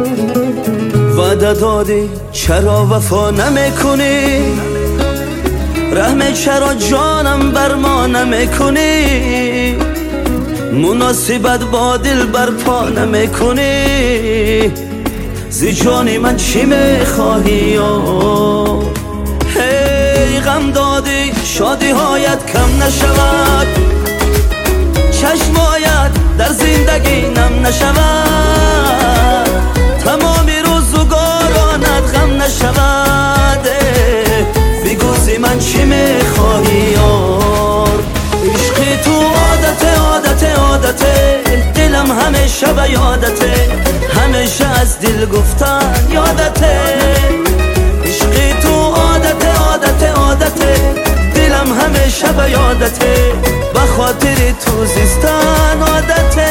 وعده دادی چرا وفا نمیکنی؟ رحم چرا جانم بر ما نمیکنی؟ مناسبت با دل برپا نمیکنی؟ زی جانی من چی میخواهی؟ هی غم دادی شادی هایت کم نشود، چشمایت در زندگی نم نشود، تمامی روزگارانت غم نشود. بگوزی من چی میخواهی یار؟ عشقی تو عادته دلم همیشه به یادته، همیشه از دل گفتن یادته. عشقی تو عادته دلم همیشه به یادته، به خاطر تو زیستن عادته.